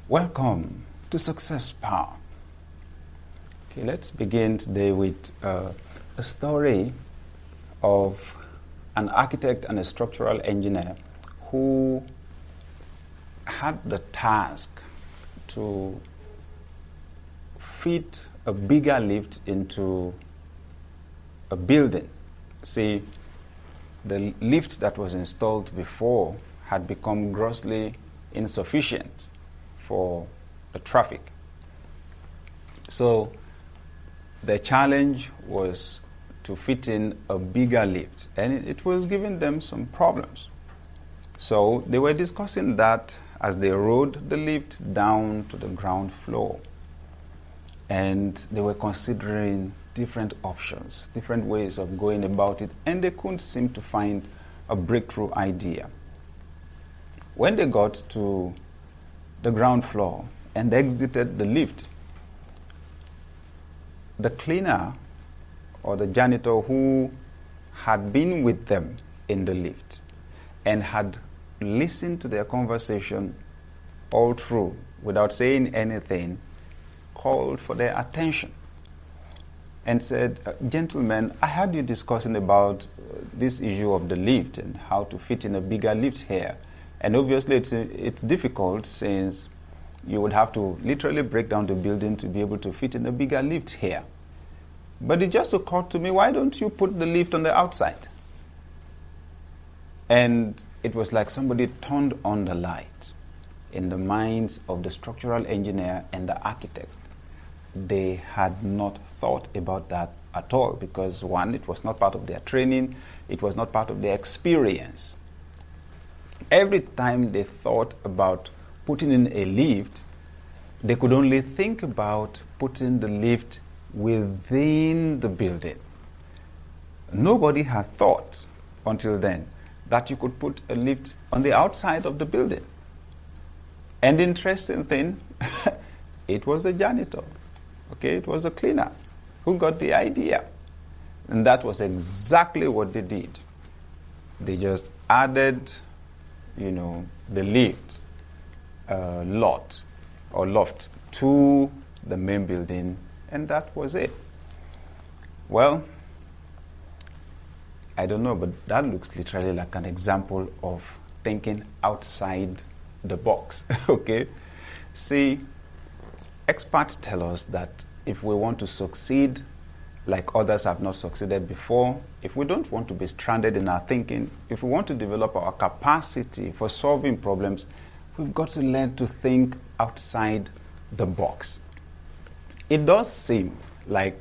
Welcome to Success Power. Okay, let's begin today with a story of an architect and a structural engineer who had the task to fit a bigger lift into a building. See, the lift that was installed before had become grossly insufficient for the traffic. So the challenge was to fit in a bigger lift, and it was giving them some problems. So they were discussing that as they rode the lift down to the ground floor, and they were considering different options, different ways of going about it, and they couldn't seem to find a breakthrough idea. When they got to the ground floor and exited the lift, the cleaner or the janitor who had been with them in the lift and had listened to their conversation all through without saying anything called for their attention and said, "Gentlemen, I heard you discussing about this issue of the lift and how to fit in a bigger lift here. And obviously it's difficult since you would have to literally break down the building to be able to fit in a bigger lift here. But it just occurred to me, why don't you put the lift on the outside?" And it was like somebody turned on the light in the minds of the structural engineer and the architect. They had not thought about that at all because, one, it was not part of their training, it was not part of their experience. Every time they thought about putting in a lift, they could only think about putting the lift within the building. Nobody had thought until then that you could put a lift on the outside of the building. And the interesting thing, it was a janitor. Okay, it was a cleaner who got the idea. And that was exactly what they did. They just added, the lift lot or loft to the main building, and that was it. Well, I don't know, but that looks literally like an example of thinking outside the box. Okay? See, experts tell us that if we want to succeed like others have not succeeded before, if we don't want to be stranded in our thinking, if we want to develop our capacity for solving problems, we've got to learn to think outside the box. It does seem like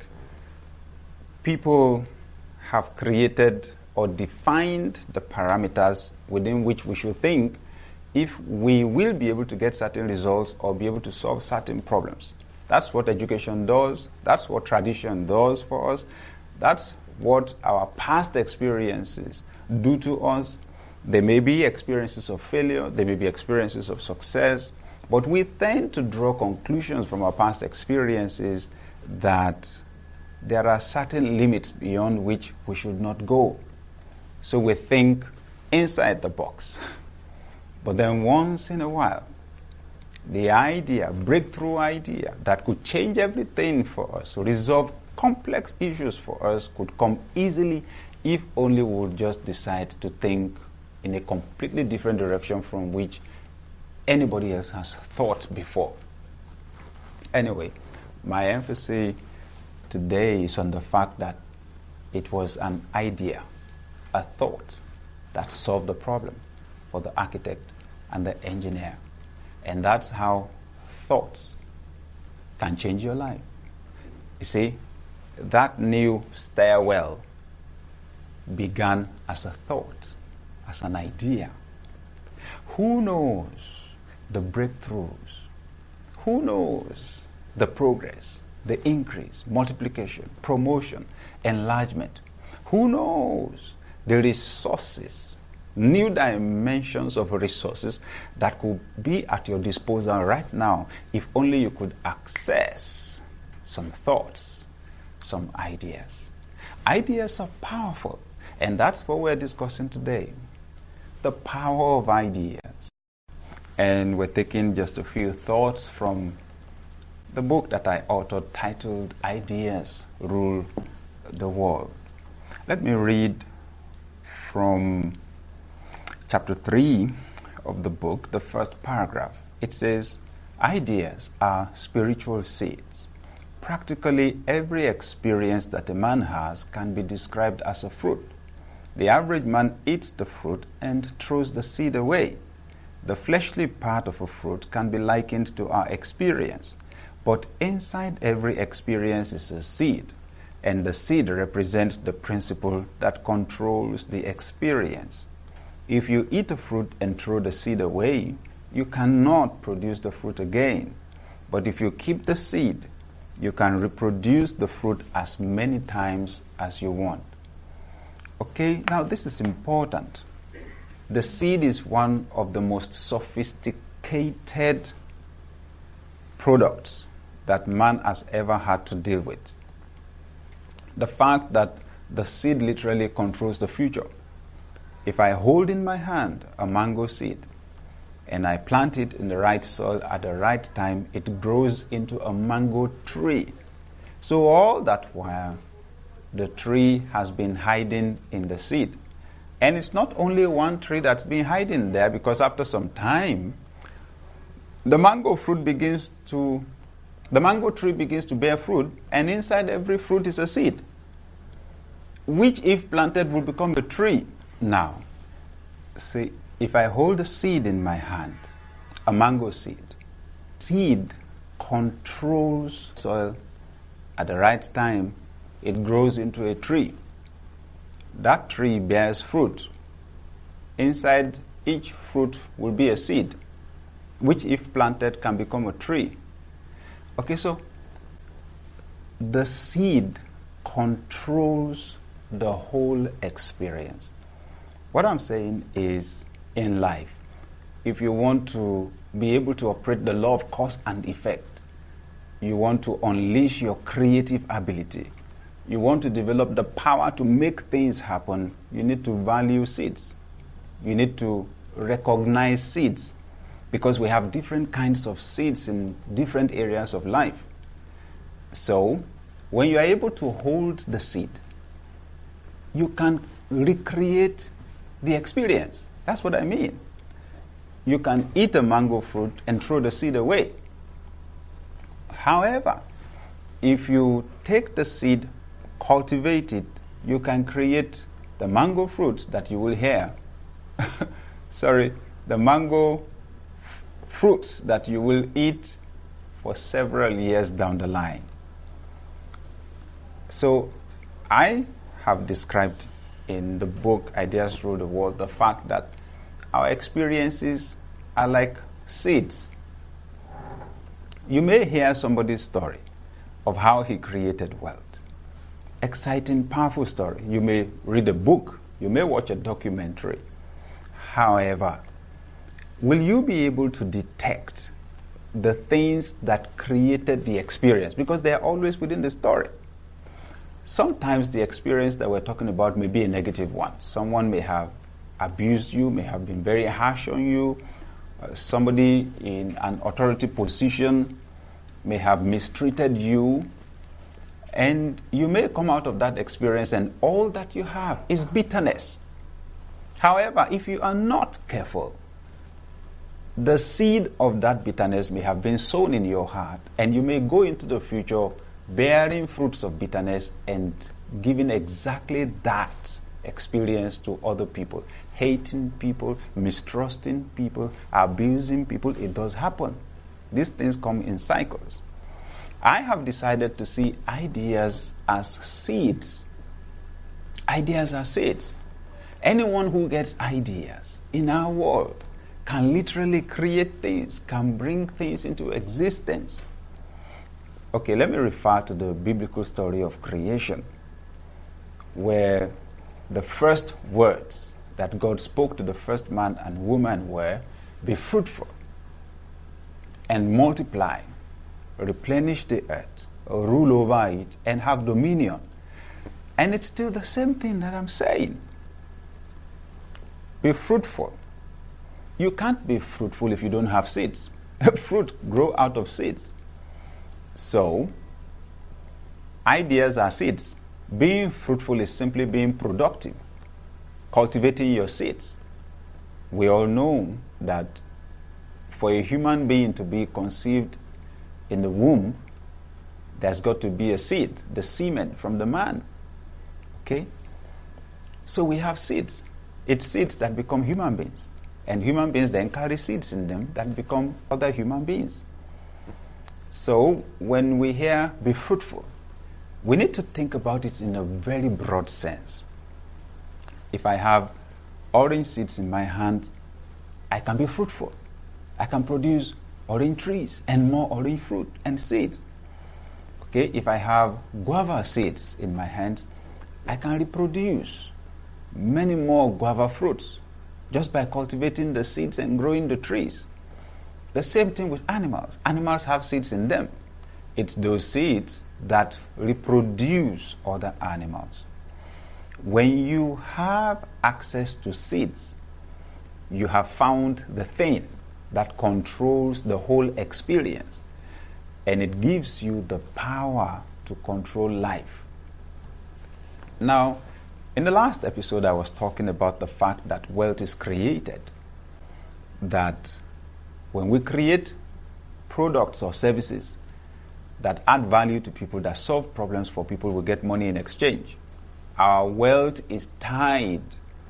people have created or defined the parameters within which we should think if we will be able to get certain results or be able to solve certain problems. That's what education does. That's what tradition does for us. That's what our past experiences do to us. There may be experiences of failure. There may be experiences of success. But we tend to draw conclusions from our past experiences that there are certain limits beyond which we should not go. So we think inside the box. But then once in a while, the breakthrough idea that could change everything for us, resolve complex issues for us, could come easily if only we would just decide to think in a completely different direction from which anybody else has thought before. Anyway, my emphasis today is on the fact that it was an idea, a thought that solved the problem for the architect and the engineer. And that's how thoughts can change your life. You see, that new stairwell began as a thought, as an idea. Who knows the breakthroughs? Who knows the progress, the increase, multiplication, promotion, enlargement? Who knows the resources, new dimensions of resources that could be at your disposal right now if only you could access some thoughts, some ideas. Ideas are powerful, and that's what we're discussing today. The power of ideas. And we're taking just a few thoughts from the book that I authored titled Ideas Rule the World. Let me read from chapter 3 of the book, the first paragraph. It says, ideas are spiritual seeds. Practically every experience that a man has can be described as a fruit. The average man eats the fruit and throws the seed away. The fleshly part of a fruit can be likened to our experience, but inside every experience is a seed, and the seed represents the principle that controls the experience. If you eat a fruit and throw the seed away, you cannot produce the fruit again. But if you keep the seed, you can reproduce the fruit as many times as you want. Okay, now this is important. The seed is one of the most sophisticated products that man has ever had to deal with. The fact that the seed literally controls the future. If I hold in my hand a mango seed and I plant it in the right soil at the right time, it grows into a mango tree. So all that while, the tree has been hiding in the seed. And it's not only one tree that's been hiding there, because after some time, the mango tree begins to bear fruit, and inside every fruit is a seed, which if planted will become a tree. Now, see, if I hold a seed in my hand, a mango seed controls soil at the right time, it grows into a tree. That tree bears fruit. Inside each fruit will be a seed, which if planted can become a tree. Okay, so the seed controls the whole experience. What I'm saying is, in life, if you want to be able to operate the law of cause and effect, you want to unleash your creative ability, you want to develop the power to make things happen, you need to value seeds. You need to recognize seeds, because we have different kinds of seeds in different areas of life. So, when you are able to hold the seed, you can recreate the experience. That's what I mean. You can eat a mango fruit and throw the seed away. However, if you take the seed, cultivate it, you can create the mango fruits that you will hear. The mango fruits that you will eat for several years down the line. So, I have described in the book Ideas Rule the World the fact that our experiences are like seeds. You may hear somebody's story of how he created wealth. Exciting, powerful story. You may read a book. You may watch a documentary. However, will you be able to detect the things that created the experience? Because they are always within the story. Sometimes the experience that we're talking about may be a negative one. Someone may have abused you, may have been very harsh on you. Somebody in an authority position may have mistreated you. And you may come out of that experience and all that you have is bitterness. However, if you are not careful, the seed of that bitterness may have been sown in your heart, and you may go into the future bearing fruits of bitterness and giving exactly that experience to other people. Hating people, mistrusting people, abusing people. It does happen. These things come in cycles. I have decided to see ideas as seeds. Ideas are seeds. Anyone who gets ideas in our world can literally create things, can bring things into existence. Okay, let me refer to the biblical story of creation, where the first words that God spoke to the first man and woman were, "Be fruitful and multiply, replenish the earth, rule over it, and have dominion." And it's still the same thing that I'm saying. Be fruitful. You can't be fruitful if you don't have seeds. Fruit grow out of seeds. So, ideas are seeds. Being fruitful is simply being productive, cultivating your seeds. We all know that for a human being to be conceived in the womb, there's got to be a seed, the semen from the man. Okay? So we have seeds. It's seeds that become human beings. And human beings then carry seeds in them that become other human beings. So when we hear be fruitful, we need to think about it in a very broad sense. If I have orange seeds in my hand, I can be fruitful. I can produce orange trees and more orange fruit and seeds. Okay, if I have guava seeds in my hands, I can reproduce many more guava fruits just by cultivating the seeds and growing the trees. The same thing with animals. Animals have seeds in them. It's those seeds that reproduce other animals. When you have access to seeds, you have found the thing that controls the whole experience, and it gives you the power to control life. Now, in the last episode, I was talking about the fact that wealth is created. That when we create products or services that add value to people, that solve problems for people, we get money in exchange. Our wealth is tied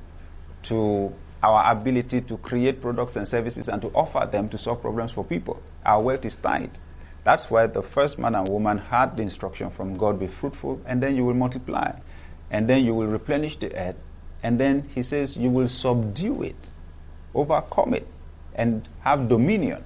to our ability to create products and services and to offer them to solve problems for people. Our wealth is tied. That's why the first man and woman had the instruction from God, be fruitful, and then you will multiply. And then you will replenish the earth. And then he says you will subdue it, overcome it, and have dominion.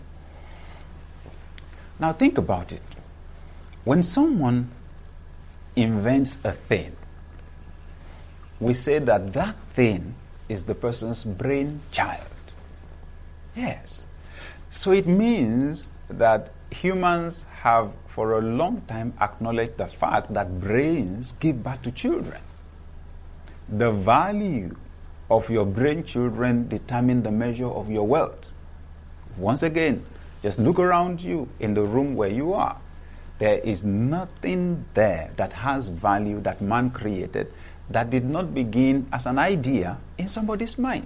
Now think about it. When someone invents a thing, we say that that thing is the person's brainchild. Yes. So it means that humans have for a long time acknowledged the fact that brains give birth to children. The value of your brain children determine the measure of your wealth. Once again, just look around you in the room where you are. There is nothing there that has value that man created that did not begin as an idea in somebody's mind.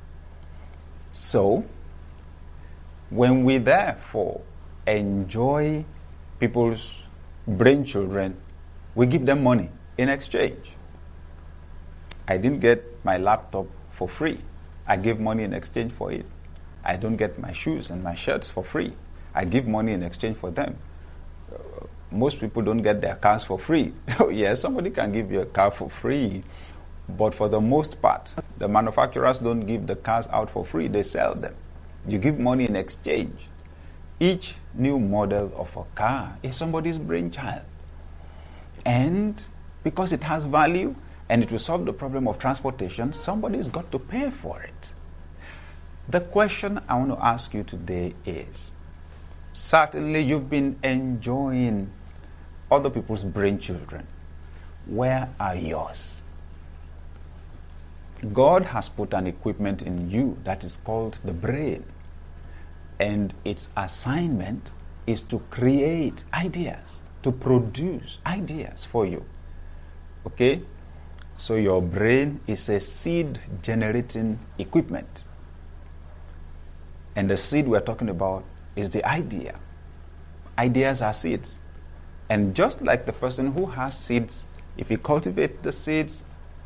So, when we therefore enjoy people's brain children, we give them money in exchange. I didn't get my laptop for free. I give money in exchange for it. I don't get my shoes and my shirts for free. I give money in exchange for them. Most people don't get their cars for free. Oh yes, somebody can give you a car for free, but for the most part, the manufacturers don't give the cars out for free. They sell them. You give money in exchange. Each new model of a car is somebody's brainchild. And because it has value and it will solve the problem of transportation, somebody's got to pay for it. The question I want to ask you today is, certainly you've been enjoying other people's brain children. Where are yours? God has put an equipment in you that is called the brain. And its assignment is to create ideas, to produce ideas for you. Okay? So your brain is a seed-generating equipment. And the seed we're talking about is the idea. Ideas are seeds. And just like the person who has seeds, if he cultivates the seeds,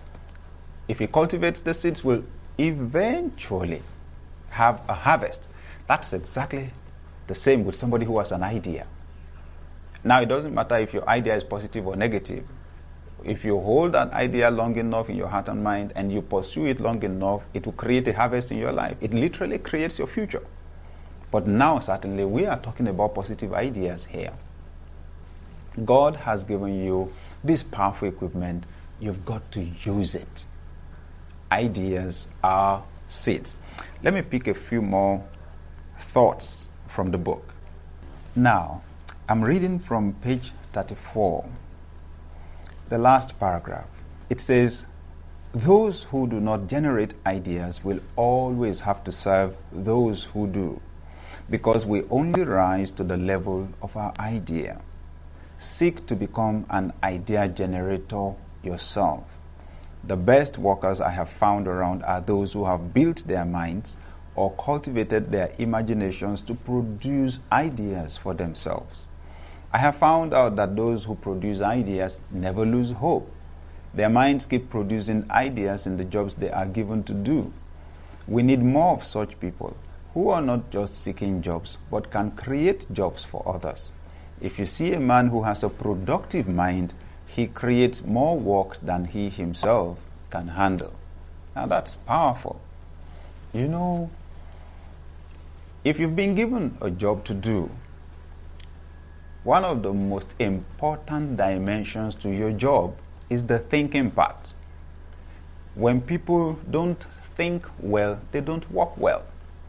will eventually have a harvest. That's exactly the same with somebody who has an idea. Now, it doesn't matter if your idea is positive or negative. If you hold that idea long enough in your heart and mind and you pursue it long enough, it will create a harvest in your life. It literally creates your future. But now, certainly, we are talking about positive ideas here. God has given you this powerful equipment. You've got to use it. Ideas are seeds. Let me pick a few more thoughts from the book. Now, I'm reading from page 34, the last paragraph. It says, Those who do not generate ideas will always have to serve those who do, because we only rise to the level of our idea. Seek to become an idea generator yourself. The best workers I have found around are those who have built their minds or cultivated their imaginations to produce ideas for themselves. I have found out that those who produce ideas never lose hope. Their minds keep producing ideas in the jobs they are given to do. We need more of such people who are not just seeking jobs but can create jobs for others. If you see a man who has a productive mind, he creates more work than he himself can handle. Now that's powerful. You know, if you've been given a job to do, one of the most important dimensions to your job is the thinking part. When people don't think well, they don't work well.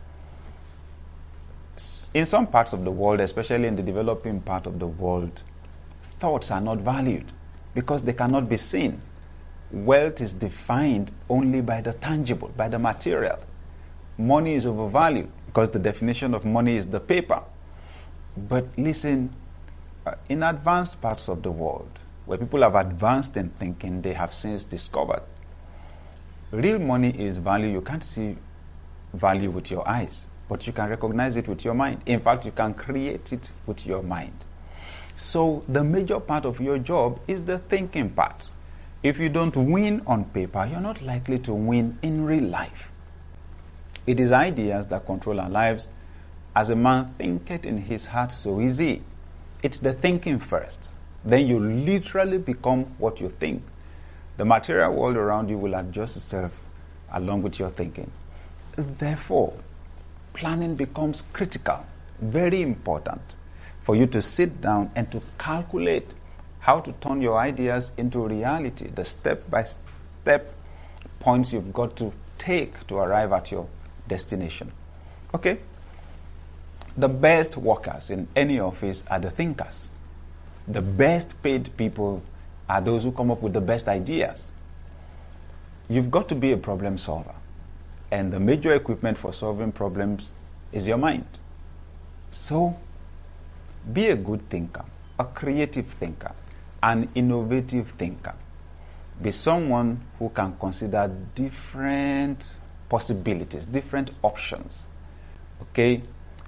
In some parts of the world, especially in the developing part of the world, thoughts are not valued because they cannot be seen. Wealth is defined only by the tangible, by the material. Money is overvalued because the definition of money is the paper. But listen, in advanced parts of the world, where people have advanced in thinking, they have since discovered real money is value. You can't see value with your eyes, but you can recognize it with your mind. In fact, you can create it with your mind. So the major part of your job is the thinking part. If you don't win on paper, you're not likely to win in real life. It is ideas that control our lives. As a man thinketh in his heart, so is he. It's the thinking first. Then you literally become what you think. The material world around you will adjust itself along with your thinking. Therefore, planning becomes critical, very important, for you to sit down and to calculate how to turn your ideas into reality, the step-by-step points you've got to take to arrive at your destination. Okay? The best workers in any office are the thinkers. The best paid people are those who come up with the best ideas. You've got to be a problem solver. And the major equipment for solving problems is your mind. So, be a good thinker, a creative thinker, an innovative thinker. Be someone who can consider different possibilities, different options. Okay?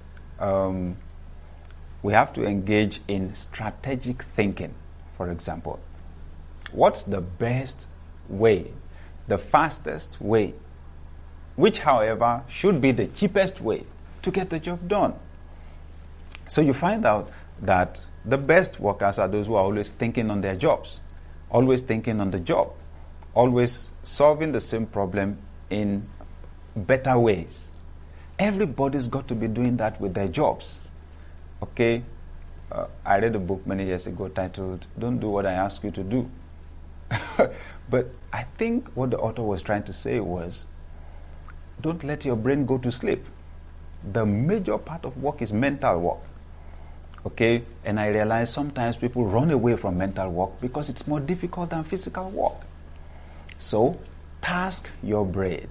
We have to engage in strategic thinking, for example. What's the best way, the fastest way, which, however, should be the cheapest way to get the job done? So you find out that the best workers are those who are always thinking on their jobs, always thinking on the job, always solving the same problem in better ways. Everybody's got to be doing that with their jobs. Okay? I read a book many years ago titled, "Don't Do What I Ask You to Do." But I think what the author was trying to say was, don't let your brain go to sleep. The major part of work is mental work. Okay? And I realize sometimes people run away from mental work because it's more difficult than physical work. So, task your brain.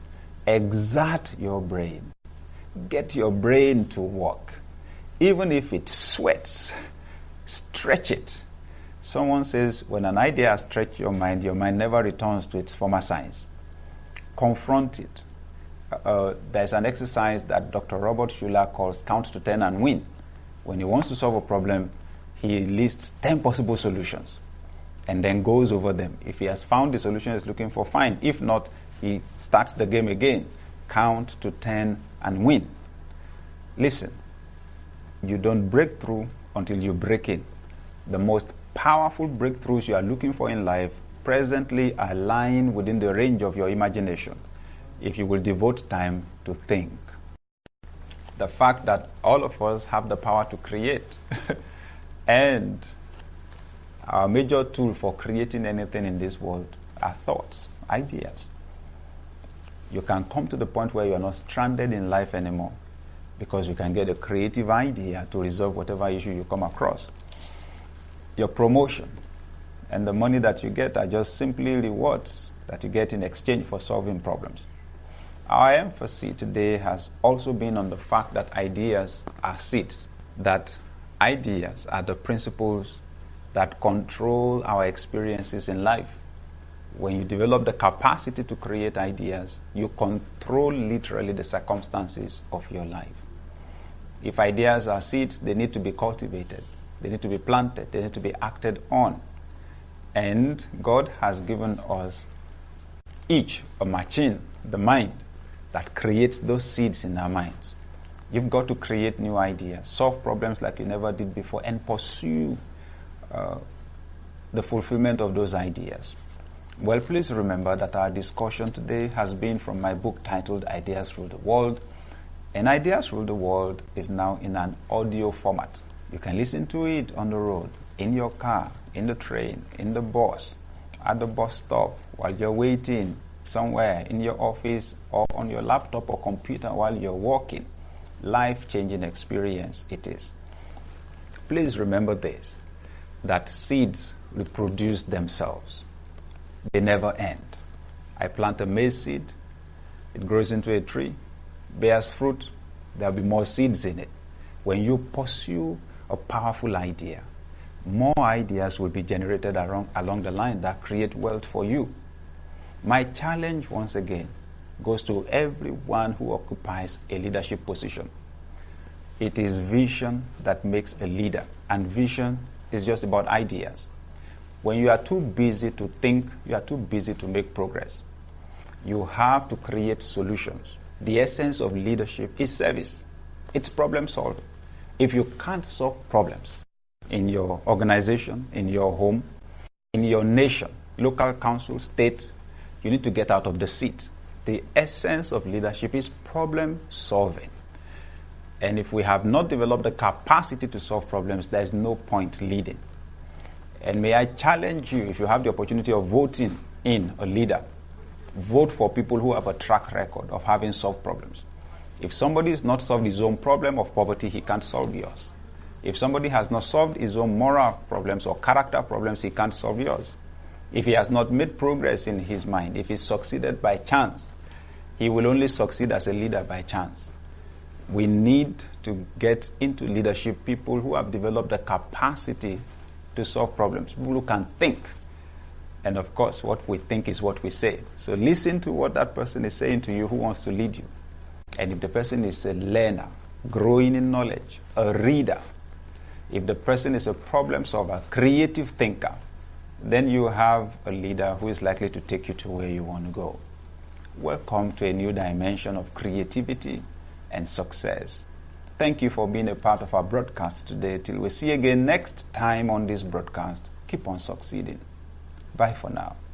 Exert your brain. Get your brain to work. Even if it sweats, stretch it. Someone says when an idea has stretched your mind never returns to its former size. Confront it. There's an exercise that Dr. Robert Schuller calls count to 10 and win. When he wants to solve a problem, he lists 10 possible solutions and then goes over them. If he has found the solution he's looking for, fine. If not, he starts the game again. Count to 10 and win. Listen, you don't break through until you break in. The most powerful breakthroughs you are looking for in life presently are lying within the range of your imagination, if you will devote time to think. The fact that all of us have the power to create and our major tool for creating anything in this world are thoughts, ideas. You can come to the point where you are not stranded in life anymore because you can get a creative idea to resolve whatever issue you come across. Your promotion and the money that you get are just simply rewards that you get in exchange for solving problems. Our emphasis today has also been on the fact that ideas are seeds, that ideas are the principles that control our experiences in life. When you develop the capacity to create ideas, you control literally the circumstances of your life. If ideas are seeds, they need to be cultivated, they need to be planted, they need to be acted on. And God has given us each a machine, the mind, that creates those seeds in our minds. You've got to create new ideas, solve problems like you never did before, and pursue the fulfillment of those ideas. Well, please remember that our discussion today has been from my book titled Ideas Rule the World. And Ideas Rule the World is now in an audio format. You can listen to it on the road, in your car, in the train, in the bus, at the bus stop, while you're waiting somewhere, in your office, or on your laptop or computer while you're walking. Life-changing experience it is. Please remember this, that seeds reproduce themselves. They never end. I plant a maize seed, it grows into a tree, bears fruit, there'll be more seeds in it. When you pursue a powerful idea, more ideas will be generated along the line that create wealth for you. My challenge, once again, goes to everyone who occupies a leadership position. It is vision that makes a leader, and vision is just about ideas. When you are too busy to think, you are too busy to make progress. You have to create solutions. The essence of leadership is service. It's problem solving. If you can't solve problems in your organization, in your home, in your nation, local council, state, you need to get out of the seat. The essence of leadership is problem solving. And if we have not developed the capacity to solve problems, there is no point leading. And may I challenge you, if you have the opportunity of voting in a leader, vote for people who have a track record of having solved problems. If somebody has not solved his own problem of poverty, he can't solve yours. If somebody has not solved his own moral problems or character problems, he can't solve yours. If he has not made progress in his mind, if he succeeded by chance, he will only succeed as a leader by chance. We need to get into leadership people who have developed the capacity to solve problems, people who can think. And of course, what we think is what we say. So listen to what that person is saying to you who wants to lead you. And if the person is a learner, growing in knowledge, a reader, if the person is a problem solver, creative thinker, then you have a leader who is likely to take you to where you want to go. Welcome to a new dimension of creativity and success. Thank you for being a part of our broadcast today. Till we see again next time on this broadcast, keep on succeeding. Bye for now.